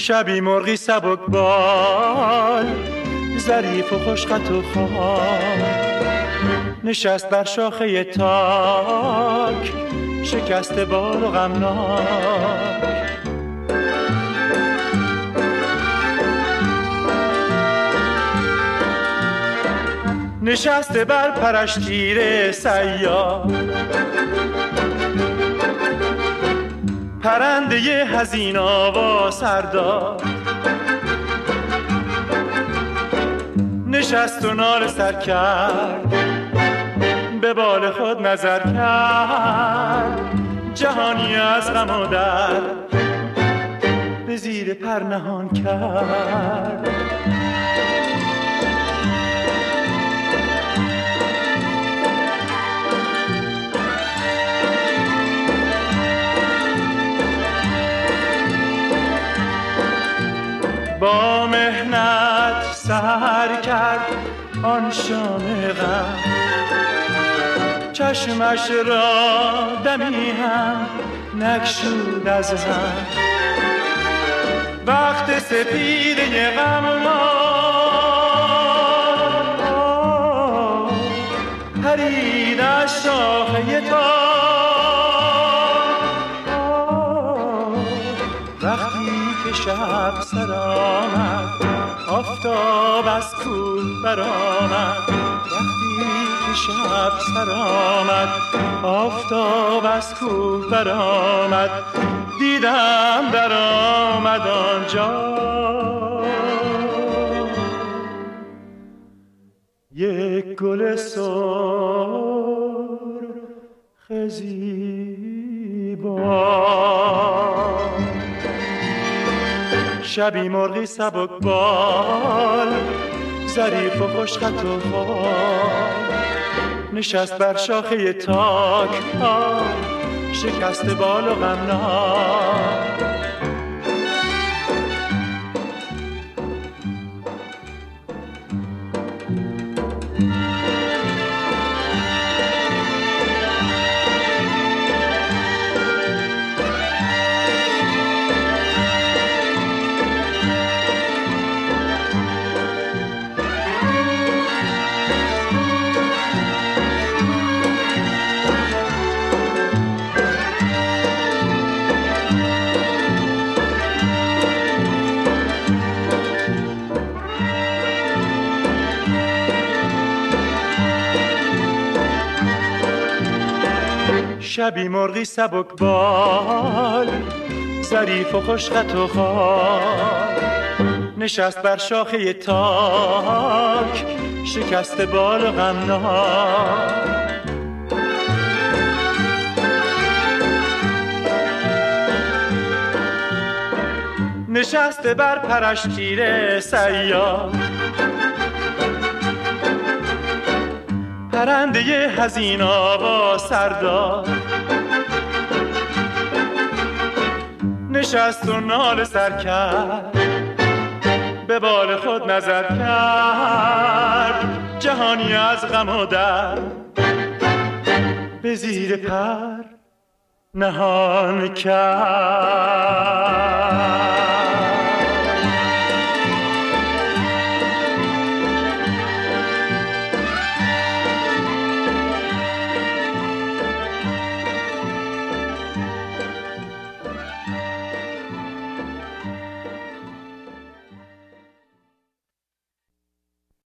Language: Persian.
شبی مرغی سبک بال، ظریف و خوشخط و خال، نشست بر شاخه تاک، شکست بال و غمناک. نشسته بر پرش تیر صیاد، پرنده حزین آوا سرداد، نشست و ناله سر کرد، به بال خود نظر کرد، جهانی از غم و درد به زیر پر نهان کرد. با مهنت سحر کرد آن شام غم، چشمش را دمی هم نگشود از هم. وقت سپیده غم پرید از شاخه تاک. وقتی که شب سر آمد، آفتاب از کوه برآمد. وقتی که شب سر آمد، آفتاب از کوه برآمد. دیدم در آمد آنجا یک گل سرخ زیبا. شبی مرغی سبک بال، ظریف و خوشخط و خال، نشست بر شاخه تاک، شکست بال و غمناک. شبی مرغی سبک بال، ظریف و خوشخط و خال، نشست بر شاخه تاک، شکست بال و غمناک. نشسته بر پرش تیر صیاد، پرنده حزین آوا سرداد، نشست و ناله سر کرد، به بال خود نظر کرد، جهانی از غم و درد به زیر پر نهان کرد.